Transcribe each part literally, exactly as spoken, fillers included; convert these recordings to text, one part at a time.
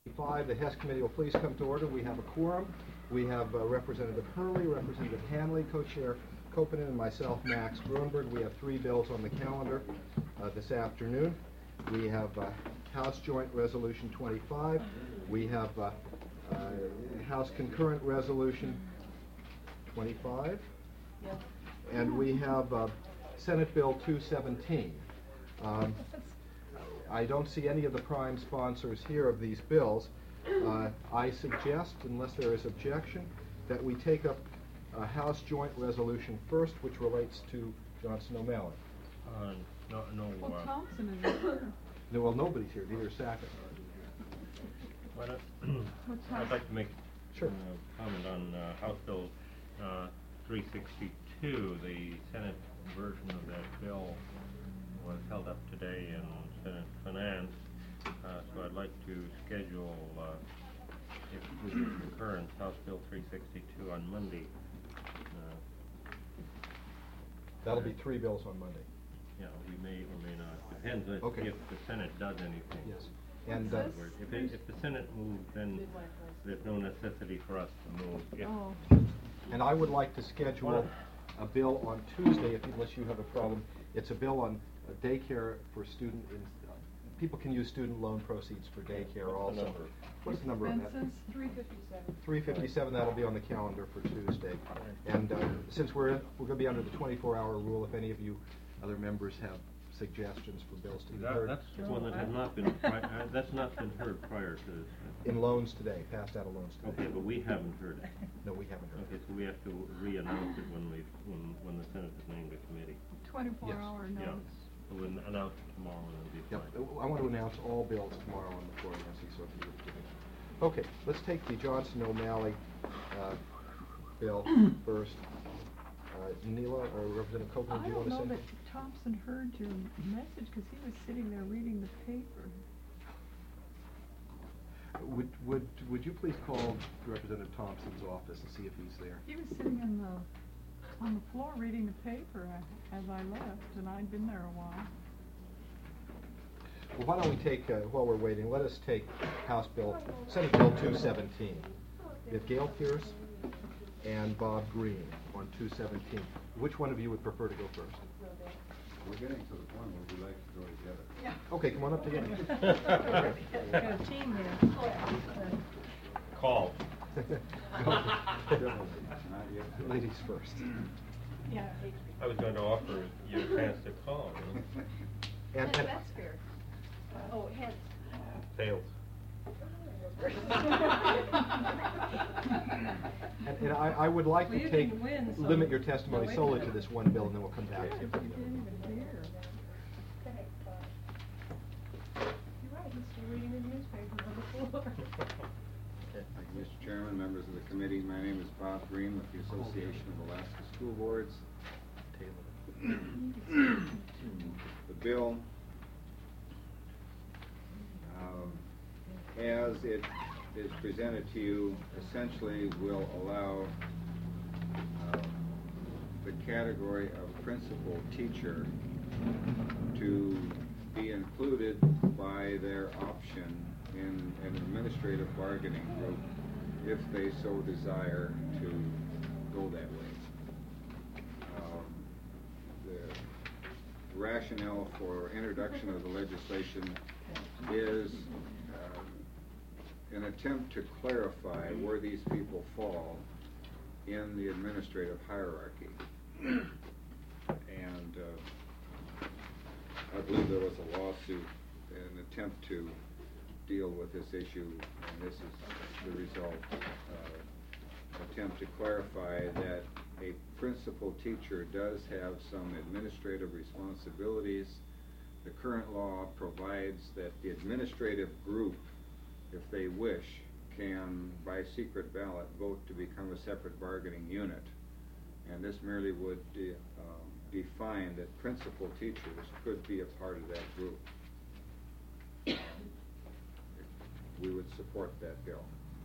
Five, the Hess Committee will please come to order. We have a quorum. We have uh, Representative Hurley, Representative Hanley, Co-Chair Kopinen, and myself, Max Grunberg. We have three bills on the calendar uh, this afternoon. We have uh, House Joint Resolution twenty-five. We have uh, uh, House Concurrent Resolution twenty-five. Yep. And we have uh, Senate Bill two seventeen. Um, I don't see any of the prime sponsors here of these bills. Uh, I suggest, unless there is objection, that we take up a House Joint Resolution first, which relates to Johnson O'Malley. Uh, no, no. Well, uh, Thompson is here. No, well, nobody's here, neither is Sackett. why not- What's I'd House? like to make Sure. uh, comment on uh, House Bill uh, three sixty-two. The Senate version of that bill was held up today in Senate Finance, uh, so I'd like to schedule, uh, if with your concurrence, House Bill three sixty-two on Monday. Uh, That'll be three bills on Monday. Yeah, we may or may not. Depends if, Okay. if the Senate does anything. Yes. And In uh, other words, if, it, if the Senate moves, then there's no necessity for us to move. If, Oh, and I would like to schedule a bill on Tuesday, if, unless you have a problem. It's a bill on uh, daycare for student, in, uh, people can use student loan proceeds for daycare What's the also. number? What's the number on that? expenses, three fifty-seven. three fifty-seven, that'll be on the calendar for Tuesday. And uh, since we're, we're going to be under the twenty-four hour rule, if any of you other members have suggestions for bills to be that, heard. that's one that had not been, pri- uh, that's not been heard prior to this. In loans today, passed out of loans today. Okay, but we haven't heard it. No, we haven't heard Okay, it. so we have to re-announce it when we, when, when the Senate has named a committee. Twenty-four Yes. hour Yeah, notice. so we'll announce it tomorrow and it'll be Yep. fine. I want to announce all bills tomorrow on the floor, Nancy, so if you would give me. Okay, let's take the Johnson O'Malley uh, bill first. Uh, Neela or Representative Copeland, I do you want don't to know say? that Thompson heard your message, because he was sitting there reading the paper. Would, would, would you please call Representative Thompson's office and see if he's there? He was sitting on the, on the floor reading the paper a- as I left, and I'd been there a while. Well, why don't we take, uh, while we're waiting, let us take House Bill, Senate Bill two seventeen. We have Gail Pierce and Bob Green on two seventeen. Which one of you would prefer to go first? We're getting to the point where we like to go together. Yeah. Okay, come on up together. Got a team here. Call. Not yet. Ladies first. Yeah. I was going to offer you a chance to call, you know? And, and That's fair. Oh, heads. Tails. And, and I, I would like Well, to you take, didn't win, so- limit your testimony No, wait a solely to minute. this one bill, and then we'll come back to You it. didn't even hear. You're right, he's still reading the newspaper on the floor. Thank you, Mister Chairman, members of the committee. My name is Bob Green with the Association of Alaska School Boards. The bill, um, as it is presented to you, essentially will allow uh, the category of principal teacher to be included by their option in an administrative bargaining group if they so desire to go that way. Um, the rationale for introduction of the legislation is uh, an attempt to clarify where these people fall in the administrative hierarchy. And uh, I believe there was a lawsuit, an attempt to deal with this issue, and this is the result. Uh, attempt to clarify that a principal teacher does have some administrative responsibilities. The current law provides that the administrative group, if they wish, can, by secret ballot, vote to become a separate bargaining unit. And this merely would de um, define that principal teachers could be a part of that group. We would support that bill.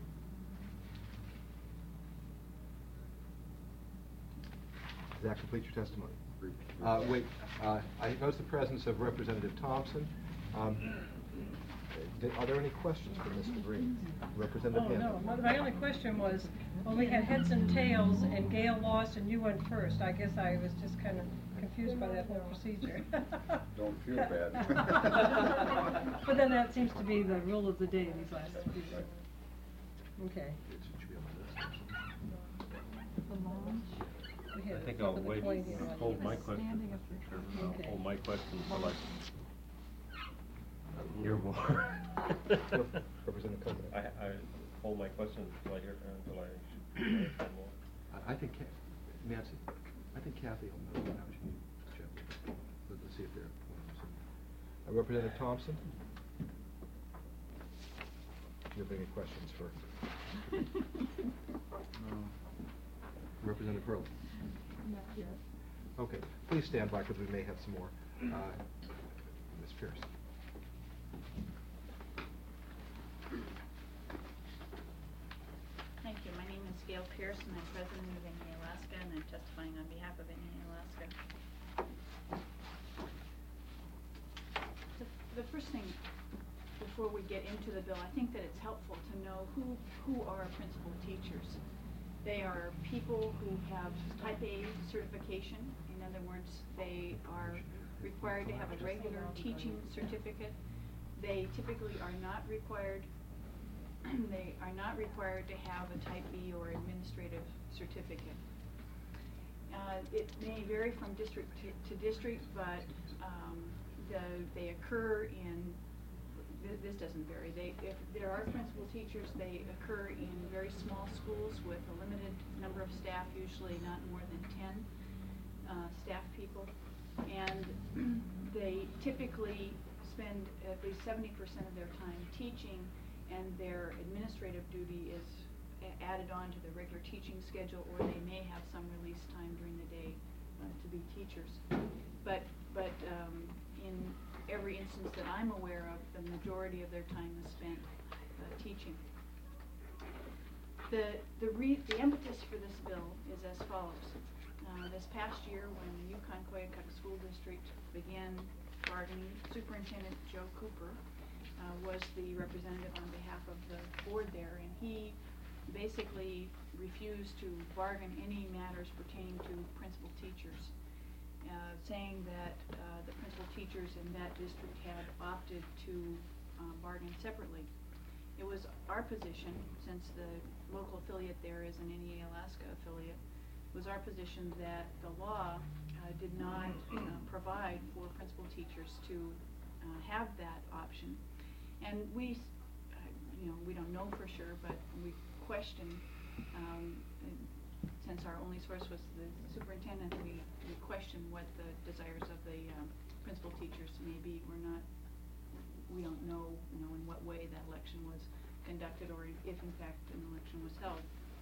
Does that complete your testimony? Uh, wait, uh, I notice the presence of Representative Thompson. Um, Th- Are there any questions for Mister Green? Representative Oh, Handley? no, my only question was, when we had heads and tails and Gail lost and you went first, I guess I was just kind of confused by that whole procedure. Don't feel bad. But then that seems to be the rule of the day these last few years. Okay. The launch. We I had think it I'll for the wait, twentieth. hold my Standing questions, up Mister for- Chairman, I'll Okay. hold my questions till I hear more. Representative Copeland? I, I hold my questions until I hear, until I hear more. I, I think, Ca- Nancy, I think Kathy will know now. She can check with them. Let- Let's see if they're. Uh, Representative Thompson? Do you have any questions for? Representative Hurley? Not yet. Okay, please stand by because we may have some more. Uh, Miz Pierce? Thank you. My name is Gail Pierce, and I'm president of N E A Alaska, and I'm testifying on behalf of N E A Alaska. The, the first thing, before we get into the bill, I think that it's helpful to know who, who are principal teachers. They are people who have type A certification. In other words, they are required to have a regular teaching certificate. They typically are not required they are not required to have a type B or administrative certificate. Uh, it may vary from district to, to district, but um, the, they occur in, th this doesn't vary. They, if there are principal teachers, they occur in very small schools with a limited number of staff, usually not more than ten uh, staff people. And they typically spend at least seventy percent of their time teaching, and their administrative duty is a added on to the regular teaching schedule, or they may have some release time during the day uh, to be teachers. But, but um, in every instance that I'm aware of, the majority of their time is spent uh, teaching. The, the, re the impetus for this bill is as follows. Uh, this past year, when the Yukon-Koyukuk School District began bargaining, Superintendent Joe Cooper Uh, was the representative on behalf of the board there, and he basically refused to bargain any matters pertaining to principal teachers, uh, saying that uh, the principal teachers in that district had opted to uh, bargain separately. It was our position, since the local affiliate there is an N E A Alaska affiliate, was our position that the law uh, did not uh, provide for principal teachers to uh, have that option. And we, uh, you know, we don't know for sure, but we questioned, um, since our only source was the superintendent, we, we questioned what the desires of the um, principal teachers may be. We're not, we don't know, you know, in what way that election was conducted, or if in fact an election was held.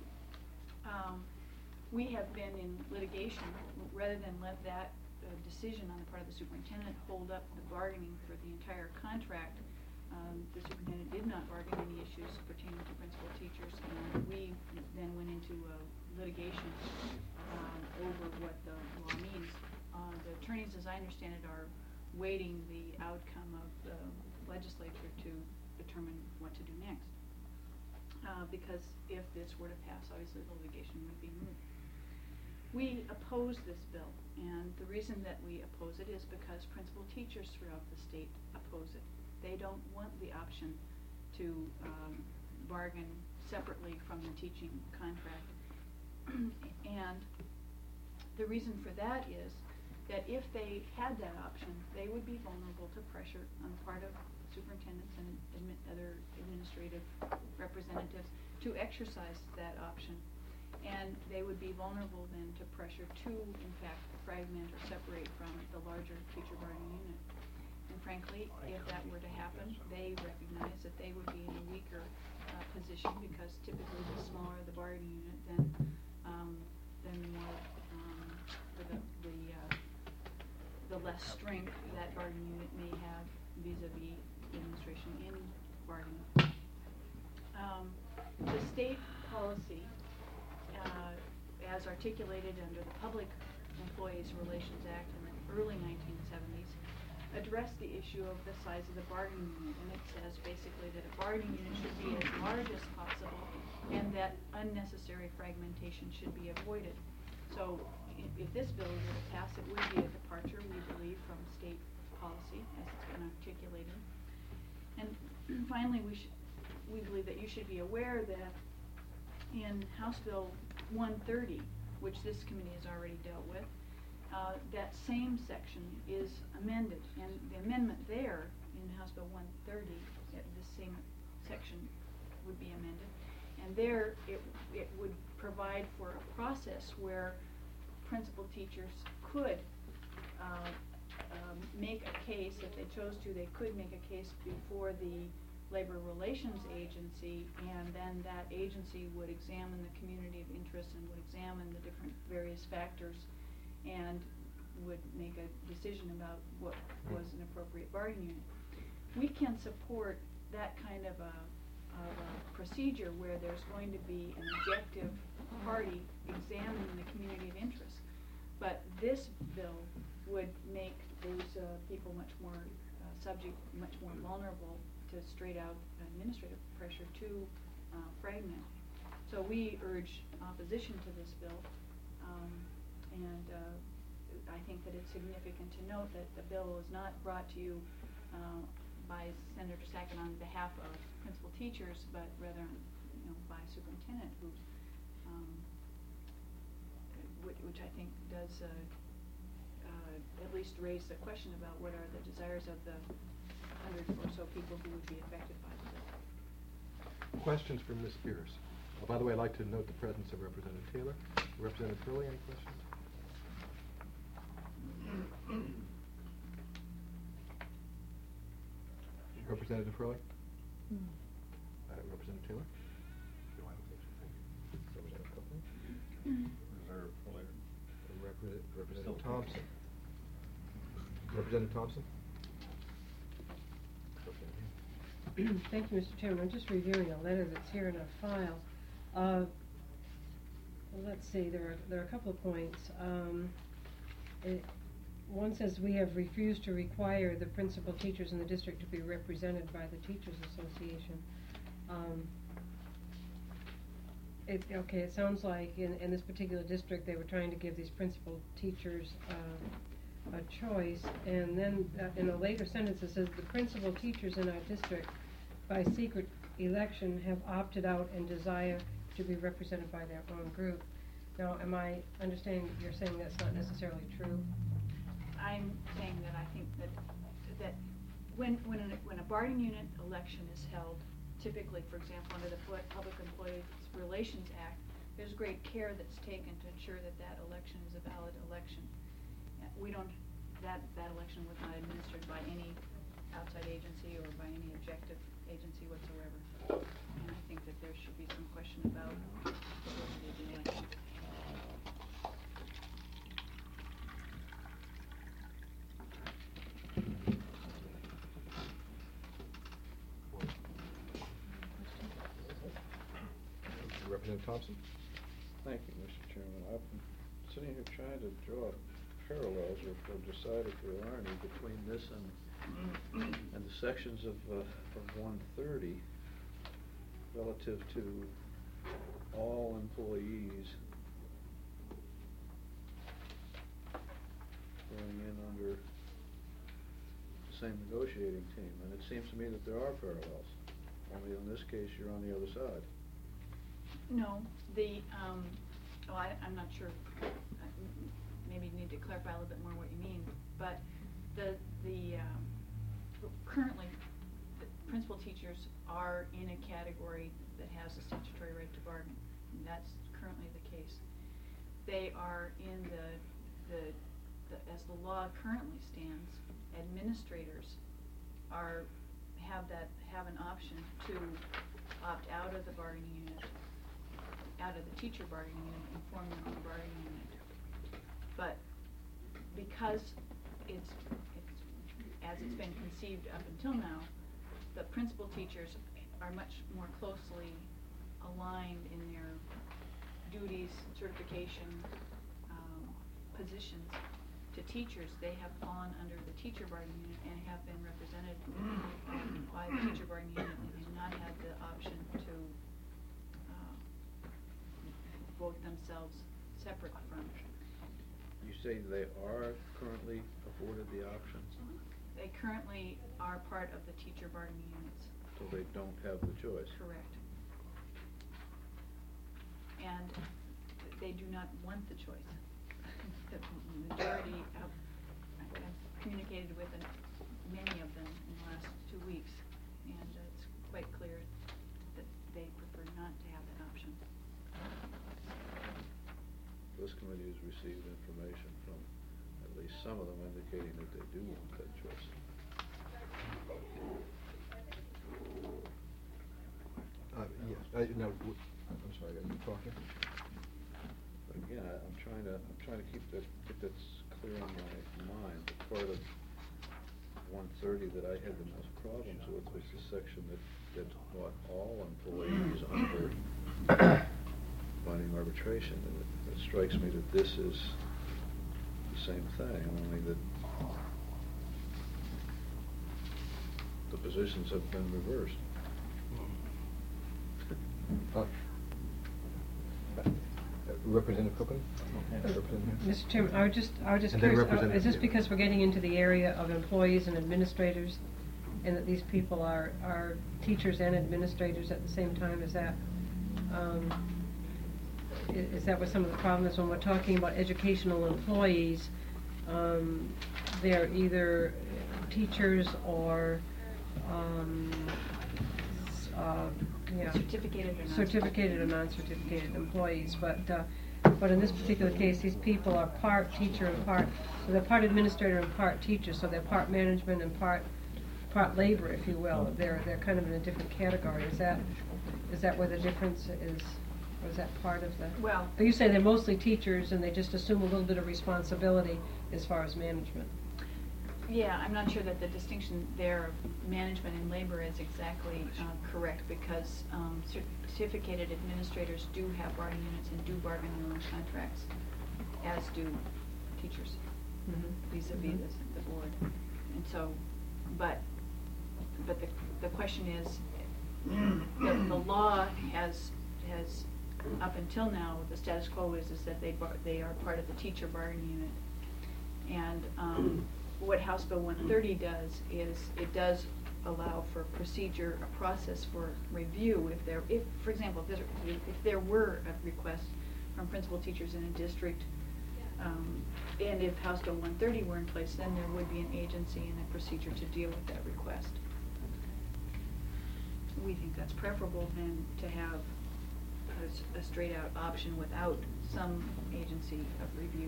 Um, we have been in litigation, rather than let that uh, decision on the part of the superintendent hold up the bargaining for the entire contract. Um, the superintendent did not bargain any issues pertaining to principal teachers, and we then went into uh, litigation um, over what the law means. Uh, the attorneys, as I understand it, are waiting the outcome of the legislature to determine what to do next. Uh, because if this were to pass, obviously the litigation would be moot. We oppose this bill, and the reason that we oppose it is because principal teachers throughout the state oppose it. They don't want the option to um, bargain separately from the teaching contract. And the reason for that is that if they had that option, they would be vulnerable to pressure on the part of superintendents and admi other administrative representatives to exercise that option. And they would be vulnerable then to pressure to, in fact, fragment or separate from the larger teacher bargaining unit. And frankly, if that were to happen, they recognize that they would be in a weaker uh, position, because typically the smaller the bargaining unit, then um, then the more um, the the, uh, the less strength that bargaining unit may have vis-a-vis the administration in bargaining. Um, the state policy, uh, as articulated under the Public Employees Relations Act in the early nineteen seventies, address the issue of the size of the bargaining unit, and it says basically that a bargaining unit should be as large as possible, and that unnecessary fragmentation should be avoided. So, if, if this bill were to pass, it would be a departure, we believe, from state policy, as it's been articulated. And finally, we should, we believe that you should be aware that in House Bill one thirty, which this committee has already dealt with, uh, that same section is amended, and the amendment there in House Bill one thirty, uh, this same section would be amended, and there it, it would provide for a process where principal teachers could uh, um, make a case, if they chose to, they could make a case before the Labor Relations Agency, and then that agency would examine the community of interest and would examine the different various factors and would make a decision about what was an appropriate bargaining unit. We can support that kind of a, of a procedure where there's going to be an objective party examining the community of interest. But this bill would make those uh, people much more uh, subject, much more vulnerable to straight out administrative pressure to uh, fragment. So we urge opposition to this bill, um, and uh, I think that it's significant to note that the bill is not brought to you uh, by Senator Sackett on behalf of principal teachers, but rather, you know, by superintendent, who, um, which, which I think does uh, uh, at least raise the question about what are the desires of the hundred or so people who would be affected by the bill. Questions for Miz Spears? Oh, by the way, I'd like to note the presence of Representative Taylor. Representative Curley, any questions? Representative Curley? Mm. Uh, Representative Taylor? No, I don't think so. Thank you. Representative Copeland? Reserve Fuller. Repre- Representative Still Thompson? Representative Thompson? Thank you, Mister Chairman. I'm just reviewing a letter that's here in our file. Uh, well, let's see, there are, there are a couple of points. Um, it, one says we have refused to require the principal teachers in the district to be represented by the Teachers Association. Um, it, okay, it sounds like in, in this particular district they were trying to give these principal teachers uh, a choice, and then uh, in a later sentence it says the principal teachers in our district by secret election have opted out and desire to be represented by their own group. Now, am I understanding you're saying that's not necessarily true? I'm saying that I think that that when when a, when a bargaining unit election is held, typically, for example, under the Public Employees Relations Act, there's great care that's taken to ensure that that election is a valid election. We don't, that, that election was not administered by any outside agency or by any objective agency whatsoever. And I think that there should be some question about the validity of the election. Representative Thompson? Thank you, Mister Chairman. I've been sitting here trying to draw parallels, or, or decide if there are any, between this and and the sections of uh, of one thirty relative to all employees going in under the same negotiating team. And it seems to me that there are parallels. Only in this case, you're on the other side. No, the, um, oh, I, I'm not sure, uh, maybe you need to clarify a little bit more what you mean, but the, the, um, currently, the principal teachers are in a category that has a statutory right to bargain, and that's currently the case. They are in the, the, the, as the law currently stands, administrators are, have that, have an option to opt out of the bargaining unit, out of the teacher bargaining unit and form their own bargaining unit. But because it's, it's, as it's been conceived up until now, the principal teachers are much more closely aligned in their duties, certification, um, positions to teachers, they have fallen under the teacher bargaining unit and have been represented um, by the teacher bargaining unit and have not had the option to uh, vote themselves separate from. You say they are currently afforded the option, They currently are part of the teacher bargaining units. so they don't have the choice? Correct. And they do not want the choice. The majority have, I've communicated with an- many of them in the last two weeks, and it's quite clear that they prefer not to have that option. This committee has received information from at least some of them indicating that they do want that choice. Uh, yes, uh, no, w- I'm sorry, are you talking? But again, I, I'm trying to, I'm trying to keep that, get that s- clear in my mind. The part of one thirty that I had the most problems with was the section that, that brought all employees under binding arbitration. And it, it strikes me that this is the same thing, only that the positions have been reversed. Uh, uh, Representative Copeland? Representative? Mister Chairman, I would just, I was just And then curious, uh, Representative is this Taylor. because we're getting into the area of employees and administrators, and that these people are, are teachers and administrators at the same time? Is that, um, i- is that what some of the problem is when we're talking about educational employees? Um, they're either teachers or, um, s- uh, yeah. Certificated or Certificated or non-certificated employees, but, uh, but in this particular case, these people are part teacher and part, so they're part administrator and part teacher, so they're part management and part, part labor, if you will. They're, they're kind of in a different category. Is that, is that where the difference is, or is that part of the? Well- But you say they're mostly teachers and they just assume a little bit of responsibility as far as management. Yeah, I'm not sure that the distinction there of management and labor is exactly uh, correct, because um, certificated administrators do have bargaining units and do bargain their own contracts, as do teachers, vis-à-vis Mhm. the, the board. And so, but, but the, the question is, the, the law has, has, up until now, the status quo is, is that they bar, they are part of the teacher bargaining unit. And, um, what House Bill one thirty does is, it does allow for procedure, a process for review if there, if, for example, if there, if there were a request from principal teachers in a district, um, and if House Bill one thirty were in place, then there would be an agency and a procedure to deal with that request. We think that's preferable than to have a, s- a straight-out option without some agency of review.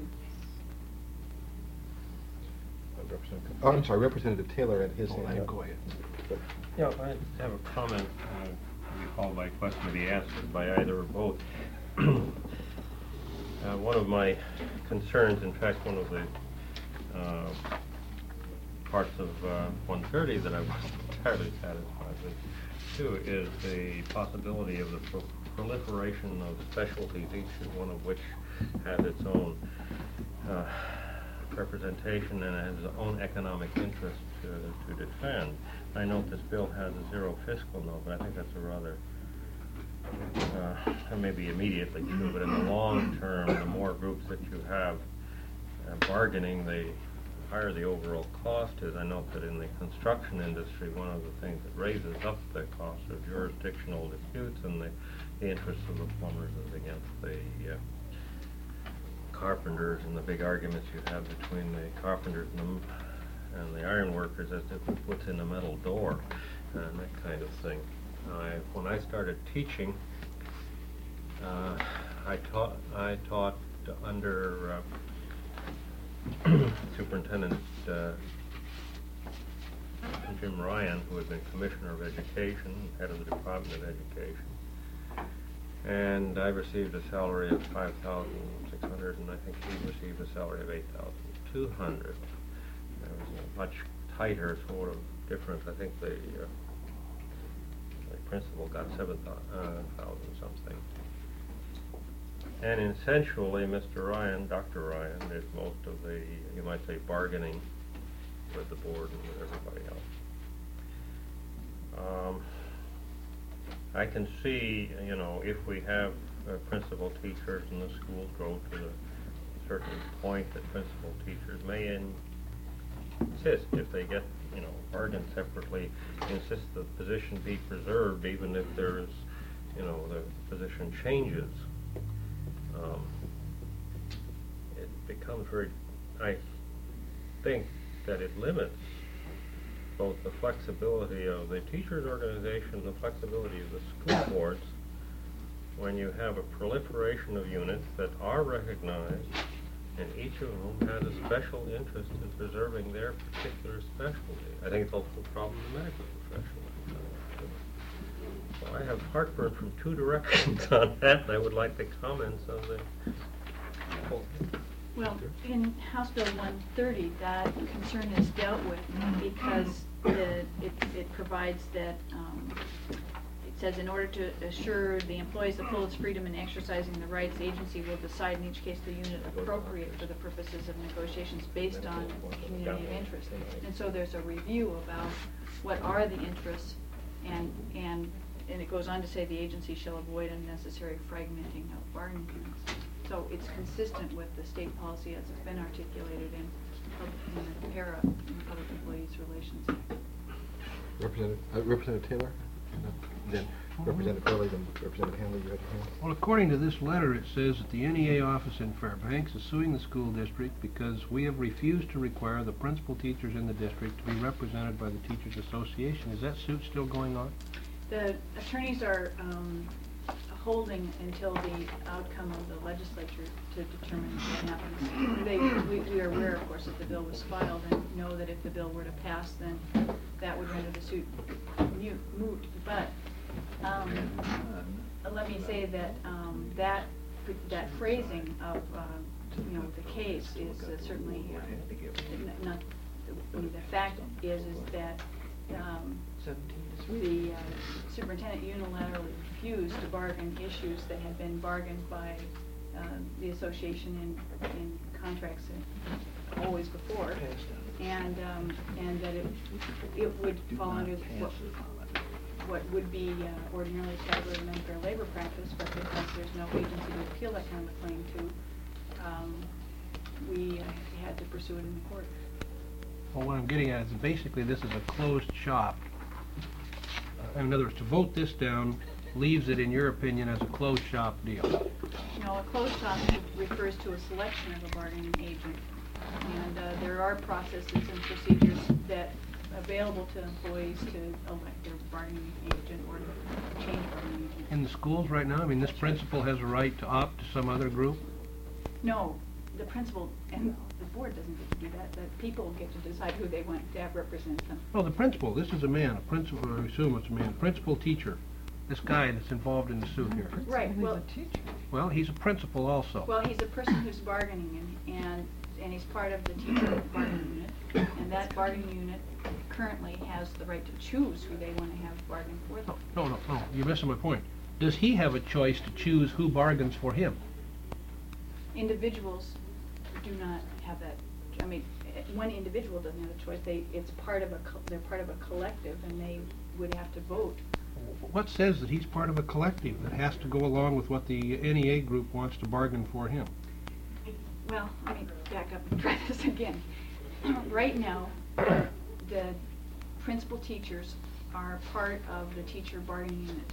Uh, Representative Co- Oh, I'm sorry, Representative Taylor had his hand up. But- Yeah, I have a comment, uh, to be followed by a question to be answered by either or both. Uh, one of my concerns, in fact, one of the, uh, parts of, uh, one thirty that I wasn't entirely satisfied with, too, is the possibility of the pro- proliferation of specialties, each one of which has its own, uh, representation and has its own economic interest to, to defend. I note this bill has a zero fiscal note, but I think that's a rather, uh, that may be immediately true, but in the long term, the more groups that you have uh, bargaining, the higher the overall cost is. I note that in the construction industry, one of the things that raises up the cost of jurisdictional disputes and the, the interests of the plumbers is against the, uh, carpenters, and the big arguments you have between the carpenters and the, and the iron workers as to who puts in a metal door and that kind of thing. I, when I started teaching, uh, I taught, I taught under, uh, Superintendent, uh, Jim Ryan, who had been Commissioner of Education, head of the Department of Education. And I received a salary of five thousand six hundred, and I think he received a salary of eight thousand two hundred. There was a much tighter sort of difference. I think the, uh, the principal got seven thousand something. And essentially, Mister Ryan, Doctor Ryan, did most of the, you might say, bargaining with the board and with everybody else. Um, I can see, you know, if we have uh, principal teachers and the schools grow to a certain point that principal teachers may in- insist, if they get, you know, bargained separately, insist the position be preserved even if there is, you know, the position changes. Um, it becomes very, I think that it limits both the flexibility of the teachers' organization, the flexibility of the school boards, when you have a proliferation of units that are recognized, and each of whom has a special interest in preserving their particular specialty. I think it's also a problem in the medical profession. So I have heartburn from two directions on that, and I would like the comments on the. Well, in House Bill one thirty, that concern is dealt with because the, it, it provides that, um, it says in order to assure the employees the fullest freedom in exercising the rights, the agency will decide in each case the unit appropriate for the purposes of negotiations based on community of interest. And so there's a review about what are the interests, and, and, and it goes on to say the agency shall avoid unnecessary fragmenting of bargaining units. So it's consistent with the state policy as it's been articulated in, pub- in the PARA, in the Public Employees Relations Act. Representative, uh, Representative Taylor, and then Representative Hurley, then Representative Hanley, you had your hand? Well, according to this letter, it says that the N E A office in Fairbanks is suing the school district because we have refused to require the principal teachers in the district to be represented by the Teachers Association. Is that suit still going on? The attorneys are, um, holding until the outcome of the legislature to determine what happens. They, we, we are aware, of course, that the bill was filed and know that if the bill were to pass, then that would render the suit mute, moot. But, um, let me say that, um, that, that phrasing of, uh, you know, the case is uh, certainly, uh, n- not, I mean, the fact is, is that, um, the uh, superintendent unilaterally refused to bargain issues that had been bargained by uh, the association in, in contracts uh, always before, and um, and that it it would fall under what, what would be uh, ordinarily categorized as an unfair labor practice, but because there's no agency to appeal that kind of claim to, um, we uh, had to pursue it in the court. Well, what I'm getting at is basically this is a closed shop. In other words, to vote this down leaves it, in your opinion, as a closed shop deal. No, a closed shop refers to a selection of a bargaining agent. And uh, there are processes and procedures that available to employees to elect their bargaining agent or to change bargaining agent. In the schools right now, I mean, this principal has a right to opt to some other group? No, the principal and the board doesn't get to do that. The people get to decide who they want to have represent them. No, the principal, this is a man, a principal, I assume it's a man, principal teacher. This guy that's involved in the suit here. Right, He's well, a teacher. Well, he's a principal also. well, he's a person who's bargaining and, and, and he's part of the teacher bargaining unit. And that bargaining unit currently has the right to choose who they want to have bargain for them. No, no, no, you're missing my point. Does he have a choice to choose who bargains for him? Individuals do not have that, I mean, eh, one individual doesn't have a choice, they, it's part of a, co- they're part of a collective, and they would have to vote. What says that he's part of a collective that has to go along with what the N E A group wants to bargain for him? Well, let me back up and try this again. Right now, the principal teachers are part of the teacher bargaining unit.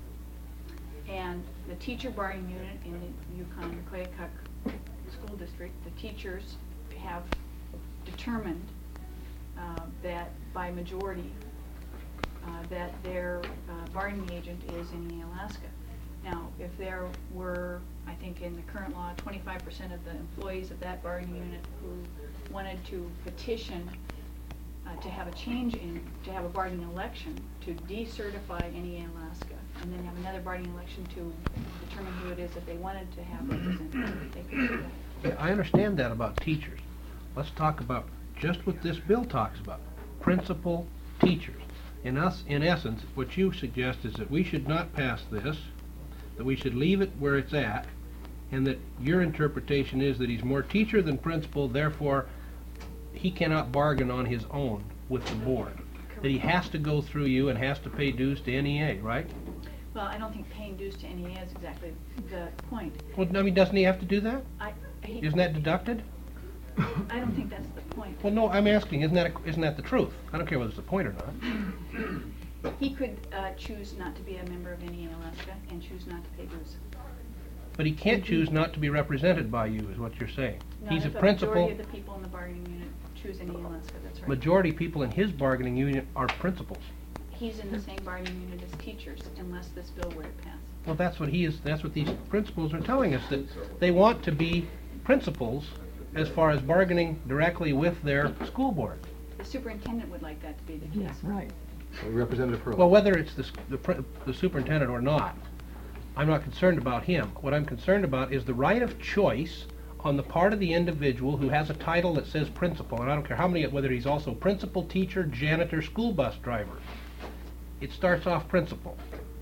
And the teacher bargaining unit in the Yukon Koyukuk School District, the teachers have determined uh, that by majority, uh, that their uh, bargaining agent is in Alaska. Now, if there were, I think in the current law, twenty-five percent of the employees of that bargaining unit who wanted to petition uh, to have a change in, to have a bargaining election, to decertify any Alaska, and then have another bargaining election to determine who it is that they wanted to have represented, they could do that. Yeah, I understand that about teachers. Let's talk about just what this bill talks about, principal teachers. In us, in essence, what you suggest is that we should not pass this, that we should leave it where it's at, and that your interpretation is that he's more teacher than principal, therefore he cannot bargain on his own with the board. That he has to go through you and has to pay dues to N E A, right? Well, I don't think paying dues to N E A is exactly the point. Well, I mean, doesn't he have to do that? I, he, Isn't that deducted? I don't think that's the point. Well, no, I'm asking, isn't that, a- isn't that the truth? I don't care whether it's the point or not. He could uh, choose not to be a member of N E A Alaska and choose not to pay dues. But he can't choose not to be represented by you, is what you're saying. Not He's a if principal. majority of the people in the bargaining unit choose N E A Alaska, that's right. Majority people in his bargaining unit are principals. He's in the same bargaining unit as teachers unless this bill were to pass. Well, that's what he is, that's what these principals are telling us, that they want to be principals as far as bargaining directly with their school board. The superintendent would like that to be the case. Yeah, right. Representative Hurley. Well, whether it's the, s- the pr- the superintendent or not, I'm not concerned about him. What I'm concerned about is the right of choice on the part of the individual who has a title that says principal, and I don't care how many, whether he's also principal, teacher, janitor, school bus driver. It starts off principal.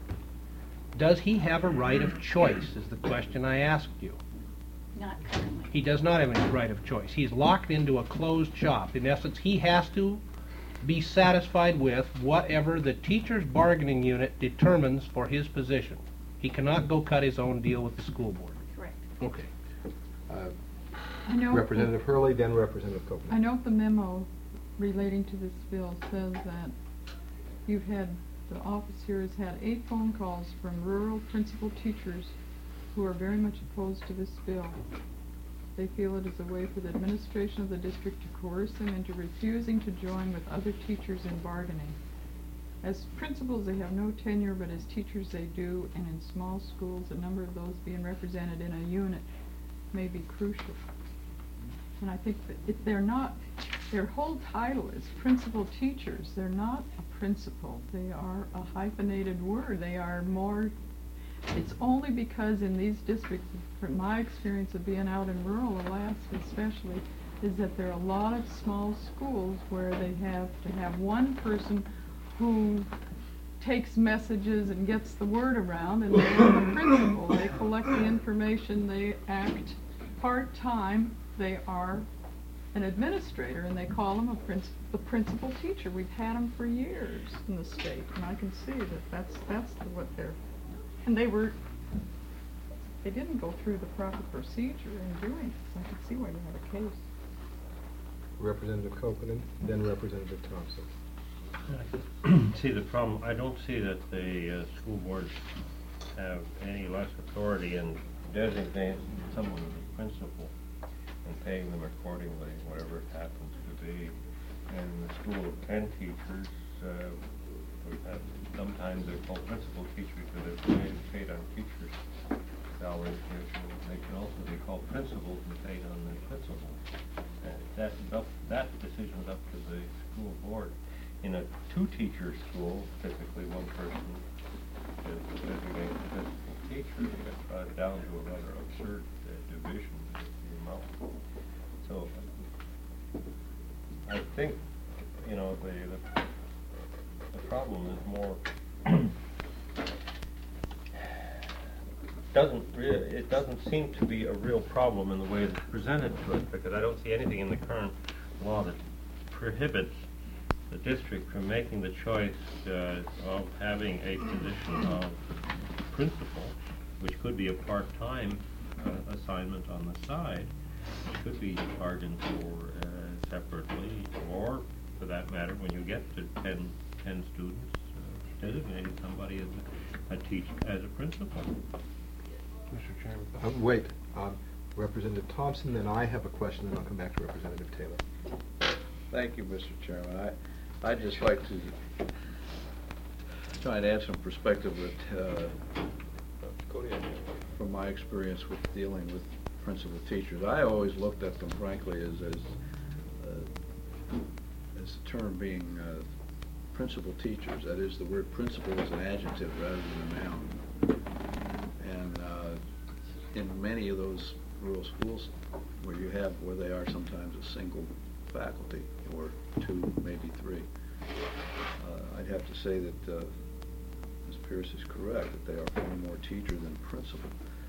Does he have a right of choice, is the question I asked you. Not currently. He does not have any right of choice. He's locked into a closed shop. In essence, he has to be satisfied with whatever the teacher's bargaining unit determines for his position. He cannot go cut his own deal with the school board. Correct. Okay. Uh, I know. Representative Hurley, then Representative Copeland. I know the memo relating to this bill says that you've had, the office here has had eight phone calls from rural principal teachers who are very much opposed to this bill. They feel it is a way for the administration of the district to coerce them into refusing to join with other teachers in bargaining. As principals, they have no tenure, but as teachers they do, and in small schools, the number of those being represented in a unit may be crucial. And I think that if they're not, their whole title is principal teachers. They're not a principal. They are a hyphenated word. They are more, it's only because in these districts, from my experience of being out in rural Alaska especially, is that there are a lot of small schools where they have to have one person who takes messages and gets the word around, and they're the principal. They collect the information, they act part-time, they are an administrator, and they call them a princi- the principal teacher. We've had them for years in the state, and I can see that that's, that's the- what they're, and they were, they didn't go through the proper procedure in doing this. I can see why you had a case. Representative Copeland, then Representative Thompson. See, the problem, I don't see that the uh, school boards have any less authority in designating someone as a principal and paying them accordingly, whatever it happens to be. And the school of ten teachers, uh, we've had, sometimes they're called principal teachers because they're paid, paid on teachers' salaries. They can also be called principals and paid on the principal. Uh, that, up, that decision's up to the school board. In a two-teacher school, typically one person is designated the principal teacher. You get brought down to a rather absurd uh, division of the amount. So, I think, you know, the the, the problem is more doesn't really it doesn't seem to be a real problem in the way it's presented to us, because I don't see anything in the current law that prohibits the district from making the choice uh, of having a position of principal, which could be a part-time uh, assignment on the side. It could be bargained for uh, separately, or, for that matter, when you get to ten, ten students, uh, designating somebody as a, a teach as a principal. Mister Chairman. Uh, wait, um, Representative Thompson, then I have a question, and I'll come back to Representative Taylor. Thank you, Mister Chairman. I, I'd just like to try and add some perspective that, uh, from my experience with dealing with principal teachers. I always looked at them, frankly, as, as, uh, as the term being, uh, principal teachers. That is, the word principal is an adjective rather than a noun. And, uh, in many of those rural schools where you have, where they are sometimes a single faculty, or two, maybe three. Uh, I'd have to say that uh, Miz Pierce is correct, that they are far more teacher than principal. Uh,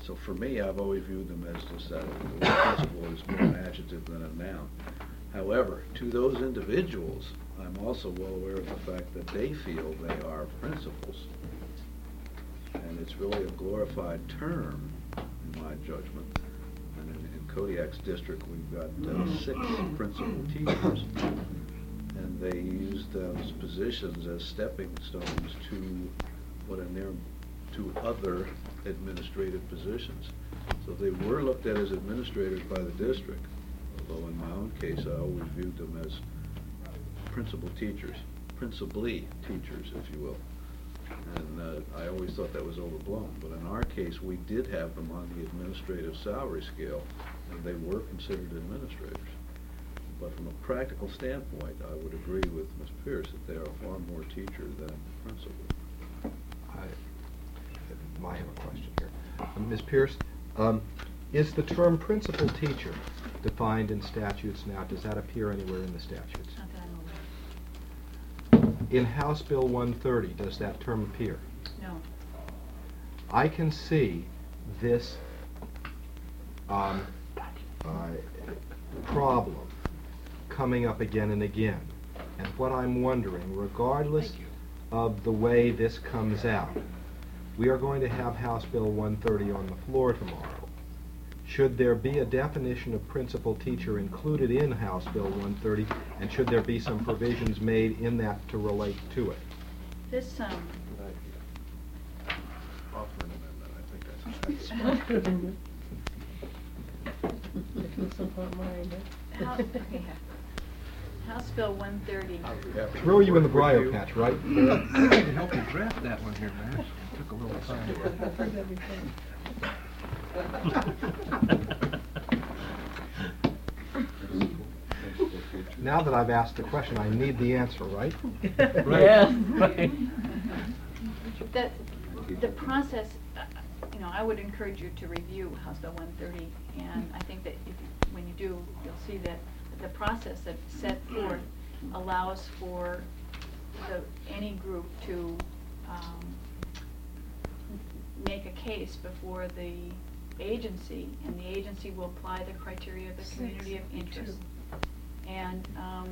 So for me, I've always viewed them as just that, the principal is more an adjective than a noun. However, to those individuals, I'm also well aware of the fact that they feel they are principals. And it's really a glorified term, in my judgment. And in, in Kodiak's district, we've got uh, six principal teachers, and they use those positions as stepping stones to what in their, to other administrative positions. So they were looked at as administrators by the district, although in my own case, I always viewed them as principal teachers, principally teachers, if you will. And uh, I always thought that was overblown, but in our case, we did have them on the administrative salary scale, and they were considered administrators. But from a practical standpoint, I would agree with Miz Pierce that they are far more teacher than principal. I, I have a question here. Uh, Miz Pierce, um, is the term principal teacher defined in statutes now? Does that appear anywhere in the statutes? Not that I'm aware In House Bill one thirty, does that term appear? of. No. I can see this um, uh, problem coming up again and again. And what I'm wondering, regardless of the way this comes out, we are going to have House Bill one thirty on the floor tomorrow. Should there be a definition of principal teacher included in House Bill one thirty, and should there be some provisions made in that to relate to it? This, um, Offer an amendment, I think that's It can support mine, huh? House, okay, yeah. House Bill one thirty. Throw you in the Brio patch, right? I can help you draft that one here, Max. Took a little time. I've heard that before. Now that I've asked the question, I need the answer, right? Right. Yeah, right. The, the process, uh, you know, I would encourage you to review House Bill one thirty, and I think that if, when you do, you'll see that the process that's set forth allows for the, any group to, um, make a case before the agency, and the agency will apply the criteria of the community of interest. And, um,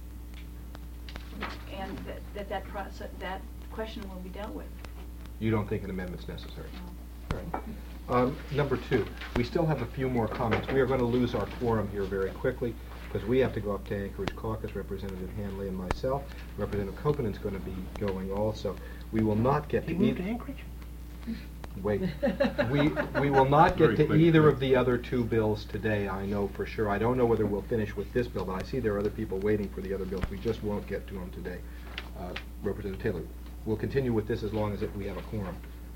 and that, that, that process, that question will be dealt with. You don't think an amendment's necessary? No. All right. Um, number two, we still have a few more comments. We are going to lose our quorum here very quickly, because we have to go up to Anchorage Caucus, Representative Hanley and myself. Representative Copen's going to be going also. We will not get to... He moved to Anchorage? Wait. We, we will not get Very to quick. either of the other two bills today, I know for sure. I don't know whether we'll finish with this bill, but I see there are other people waiting for the other bills. We just won't get to them today. Uh, Representative Taylor, we'll continue with this as long as it, we have a quorum.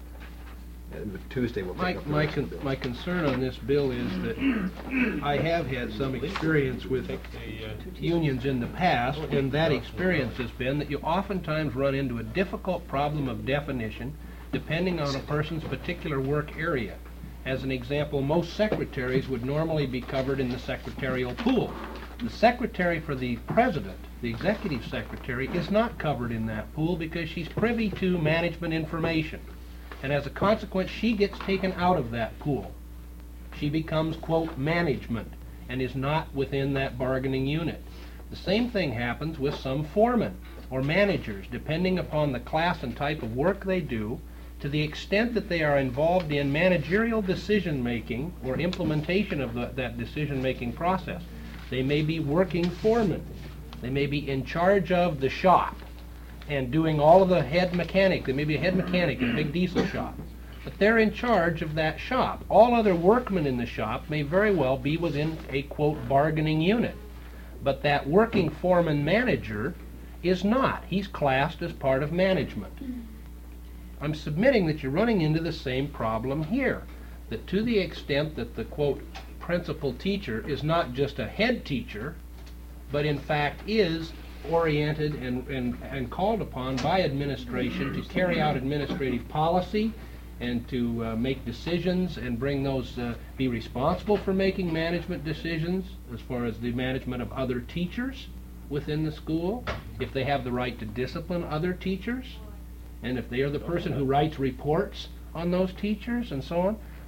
And Tuesday we'll My, take up the my, rest of con- the bills. my concern on this bill is that I have had some experience with uh, unions in the past, and that experience has been that you oftentimes run into a difficult problem of definition depending on a person's particular work area. As an example, most secretaries would normally be covered in the secretarial pool. The secretary for the president, the executive secretary, is not covered in that pool because she's privy to management information. And as a consequence, she gets taken out of that pool. She becomes, quote, management, and is not within that bargaining unit. The same thing happens with some foremen or managers, depending upon the class and type of work they do. To the extent that they are involved in managerial decision-making or implementation of the, that decision-making process, they may be working foremen. They may be in charge of the shop and doing all of the head mechanic. They may be a head mechanic in a big diesel shop. But they're in charge of that shop. All other workmen in the shop may very well be within a, quote, bargaining unit. But that working foreman manager is not. He's classed as part of management. I'm submitting that you're running into the same problem here. That to the extent that the, quote, principal teacher is not just a head teacher, but in fact is oriented and, and, and called upon by administration to carry out administrative policy and to uh, make decisions and bring those, uh, be responsible for making management decisions as far as the management of other teachers within the school, if they have the right to discipline other teachers, and if they are the person who writes reports on those teachers and so on,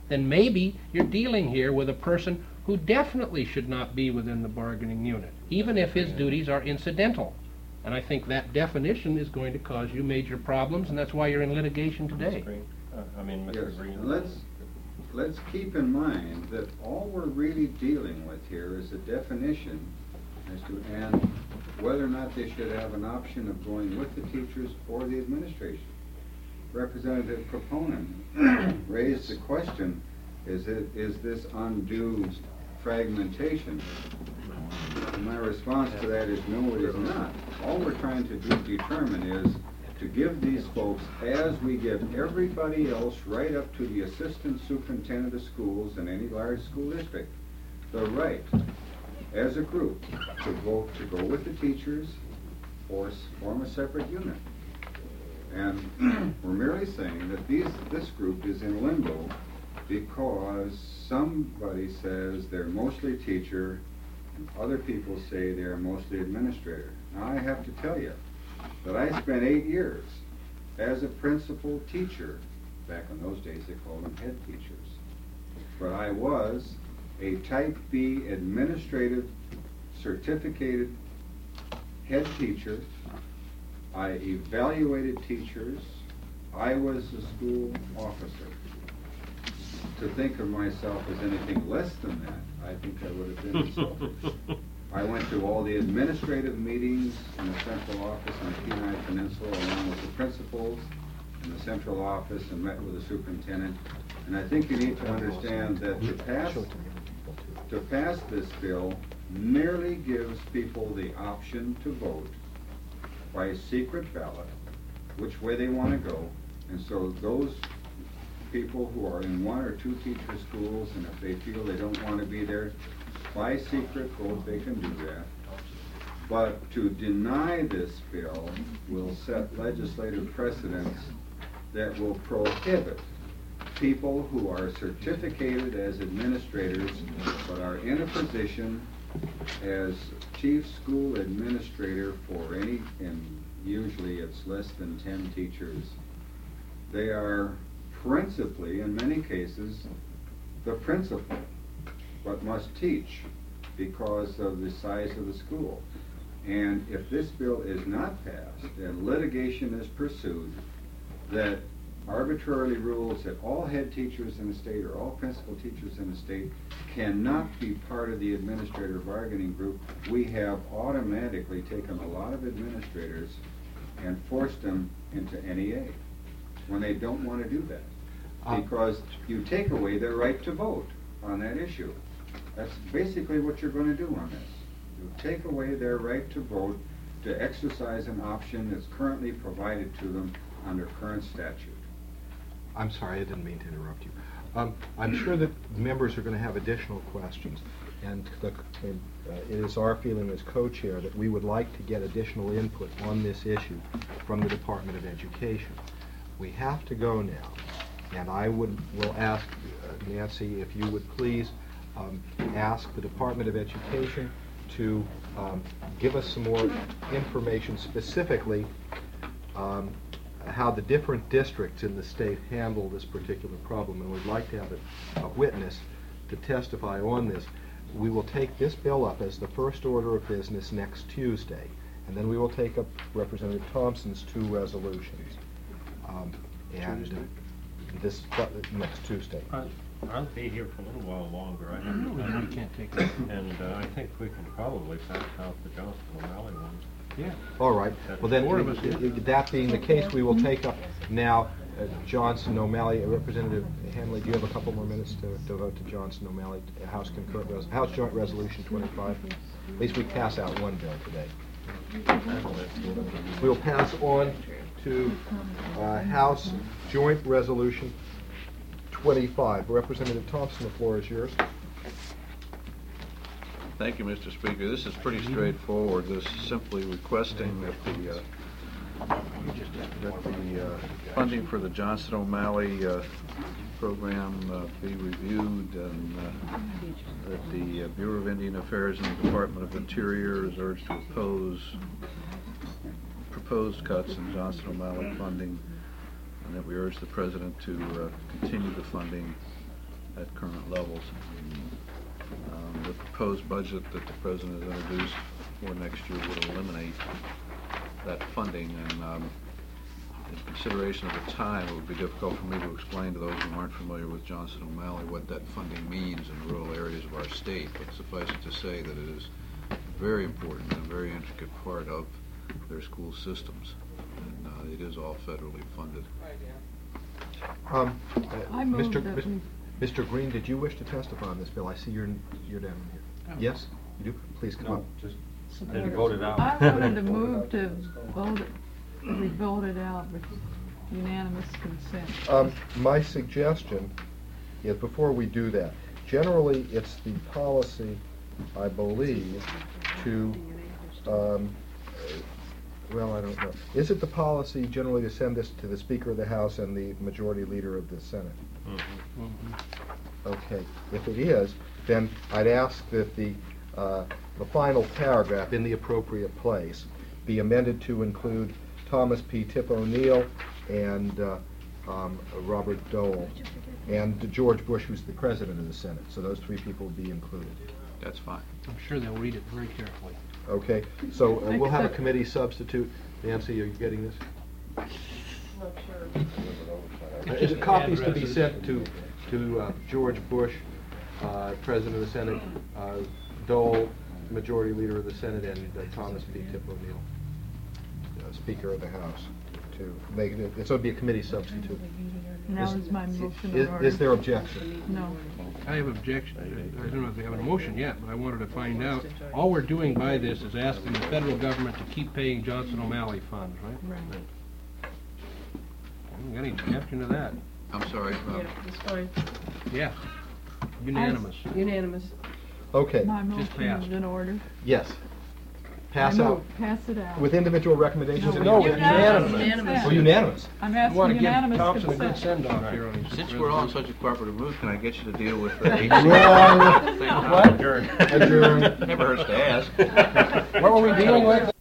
then maybe you're dealing here with a person who definitely should not be within the bargaining unit, even if his duties are incidental. And I think that definition is going to cause you major problems, and that's why you're in litigation today. Mister Green, uh, I mean, Mister Yes, Green. let's, let's keep in mind that all we're really dealing with here is a definition as to, and whether or not they should have an option of going with the teachers or the administration. Representative Proponent raised the question, is it, is this undue fragmentation? And my response to that is no, it is not. All we're trying to do, determine is to give these folks, as we give everybody else right up to the assistant superintendent of schools in any large school district, the right, as a group, to vote to go with the teachers or s- form a separate unit. And we're merely saying that these, this group is in limbo because somebody says they're mostly teacher and other people say they're mostly administrator. Now I have to tell you that I spent eight years as a principal teacher. Back in those days they called them head teachers. But I was a type B administrative certificated head teacher. I evaluated teachers. I was a school officer. To think of myself as anything less than that, I think I would have been insulted. I went to all the administrative meetings in the central office on the Kenai Peninsula along with the principals in the central office and met with the superintendent. And I think you need to understand that to pass, to pass this bill merely gives people the option to vote by secret ballot which way they want to go. And so those people who are in one or two teacher schools, and if they feel they don't want to be there, by secret vote, they can do that. But to deny this bill will set legislative precedents that will prohibit people who are certificated as administrators but are in a position as chief school administrator for any, and usually it's less than ten teachers. They are principally, in many cases, the principal, but must teach because of the size of the school. And if this bill is not passed and litigation is pursued that arbitrarily rules that all head teachers in the state or all principal teachers in the state cannot be part of the administrator bargaining group, we have automatically taken a lot of administrators and forced them into N E A when they don't want to do that. Uh, Because you take away their right to vote on that issue. That's basically what you're going to do on this. You take away their right to vote to exercise an option that's currently provided to them under current statute. I'm sorry, I didn't mean to interrupt you. Um, I'm sure that members are going to have additional questions, and the, and, uh, it is our feeling as co-chair that we would like to get additional input on this issue from the Department of Education. We have to go now, and I would will ask uh, Nancy if you would please um, ask the Department of Education to um, give us some more information specifically um, how the different districts in the state handle this particular problem, and we'd like to have a, a witness to testify on this. We will take this bill up as the first order of business next Tuesday, and then we will take up Representative Thompson's two resolutions. Um, and uh, this uh, next Tuesday. I- I'll be here for a little while longer. I have No, to, we can't take it. and uh, I think we can probably pass out the Johnston O'Malley ones. Yeah. All right. Well, then, Four of us, i- yeah. i- that being the case, we will take up now uh, Johnson O'Malley. Uh, Representative Hanley, do you have a couple more minutes to, to vote to Johnson O'Malley, uh, House concurrent res House Joint Resolution twenty-five? At least we pass out one bill today. We will pass on to uh, House Joint Resolution twenty-five. Representative Thompson, the floor is yours. Thank you, Mister Speaker. This is pretty straightforward. This is simply requesting that the, uh, that the uh, funding for the Johnson O'Malley uh, program uh, be reviewed, and uh, that the uh, Bureau of Indian Affairs and the Department of Interior is urged to oppose proposed cuts in Johnson O'Malley funding, and that we urge the President to uh, continue the funding at current levels. Um, The proposed budget that the President has introduced for next year would eliminate that funding, and um, in consideration of the time, it would be difficult for me to explain to those who aren't familiar with Johnson O'Malley what that funding means in rural areas of our state, but suffice it to say that it is a very important and very intricate part of their school systems, and uh, it is all federally funded. Um, uh, I move Mister that Mis- we- Mister Green, did you wish to testify on this bill? I see you're, you're down here. Yes? You do? Please come up. just, then vote it out. I wanted to move to vote, it- we voted out with unanimous consent. Um, my suggestion is, before we do that, generally, it's the policy, I believe, to, um, well, I don't know. Is it the policy generally to send this to the Speaker of the House and the Majority Leader of the Senate? Okay, if it is, then I'd ask that the, uh, the final paragraph in the appropriate place be amended to include Thomas P. Tip O'Neill and uh, um, Robert Dole and George Bush, who's the President of the Senate. So those three people will be included. That's fine. I'm sure they'll read it very carefully. Okay, so uh, we'll have a Except- committee substitute. Nancy, are you getting this? Not sure. Uh, Is it copies to be sent to, to uh, George Bush, uh, President of the Senate, uh, Dole, Majority Leader of the Senate, and uh, Thomas P. Tip O'Neill, uh, Speaker of the House, to make it, it would be a committee substitute. Now Is- is my motion Is, in order. is there objection? No. I have objection, I don't know if they have a motion yet, but I wanted to find out, all we're doing by this is asking the federal government to keep paying Johnson O'Malley funds, right? Right. I haven't got any objection to that. I'm sorry, Yeah, Rob. it's fine. Yeah, unanimous. Unanimous. Okay, My motion passed. is in order. yes. Pass I out move, pass it out. with individual recommendations? No, or- unanimous. Unanimous. Oh, unanimous. I'm I asking want to give unanimous Thompson a good consent. send-off here on his Since we're all in resolution. such a cooperative mood, can I get you to deal with the H C? Well, What? Adjourn. adjourn. Never hurts to ask. What were we dealing with?